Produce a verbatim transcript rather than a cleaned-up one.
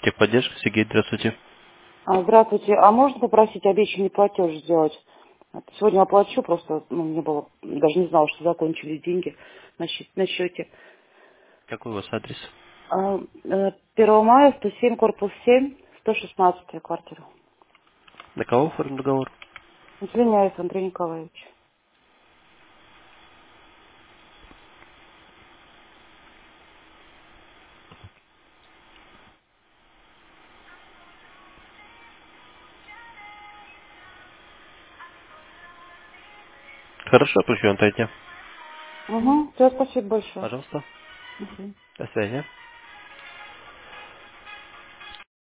Техподдержка, Сергей, здравствуйте. А, Здравствуйте. А можно попросить обещанный платеж сделать? Вот сегодня оплачу, просто ну, не было, даже не знала, что закончились деньги на, счет- на счете. Какой у вас адрес? А, э, первого мая, сто семь, корпус семь, сто шестнадцатая квартира. На кого оформлен договор? Извиняюсь, Андрей Николаевич. Хорошо, отпущу, Антония. Угу. Все, спасибо большое. Пожалуйста. Мгм. До связи.